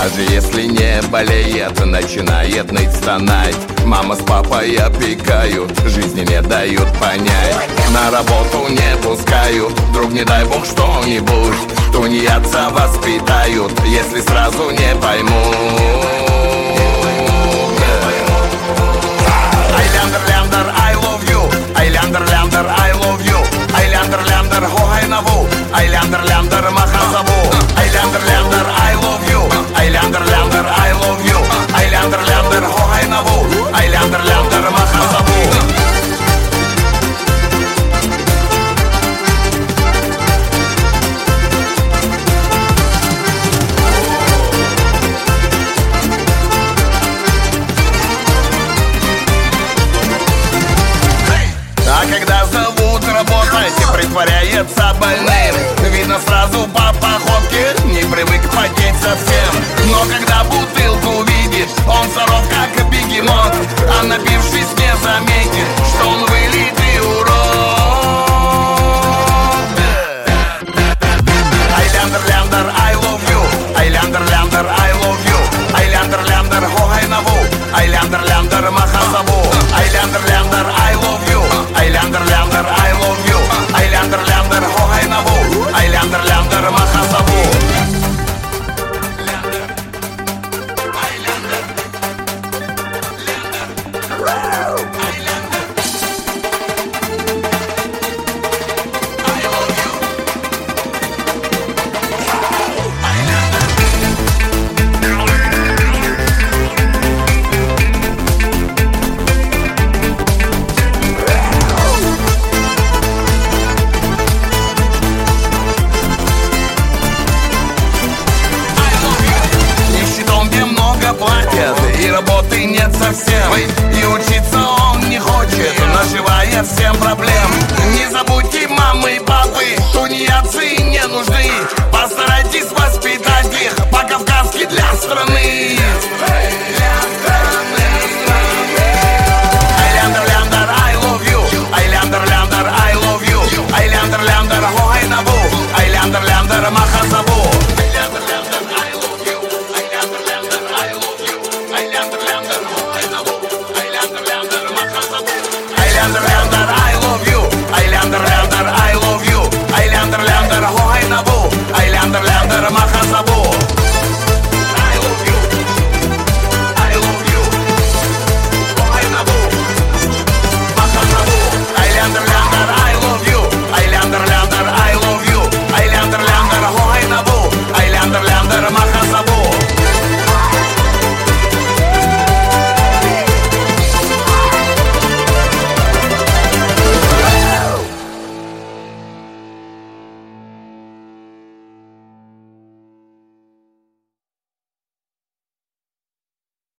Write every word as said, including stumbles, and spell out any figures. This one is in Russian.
Даже если не болеет, начинает ныть, стонать. Мама с папой опекают, жизни не дают понять. На работу не пускают, вдруг не дай бог что-нибудь. Тунеядца воспитают, если сразу не поймут. Айляндер, ляндер, I love you. Айляндер, ляндер, I love you. Айляндер, ляндер, хогайнаву. Айляндер, ляндер, махазаву. Айляндер, ляндер, I love you. Айляндер, ляндер, I love you. Айляндер, ляндер, хогайнаву. Айляндер, ляндер, махазаву. А когда зовут работать, притворяется больным. Видно сразу по походке, не привык потеть совсем. Но когда бутылку видит, он здоров как бегемот. А напившись не заметит, что он вылитый урод. Айляндер, ляндер, I love you. Айляндер, ляндер, I love you. Айляндер, ляндер, хогайнаву. Айляндер, ляндер, махазаву. Айляндер, ляндер, I love you. Айляндер, ляндер, I love you. Айляндер, ляндер, хогайнаву. Айляндер, ляндер, махазаву. И работы нет совсем, и учиться он не хочет, наживая всем проблем.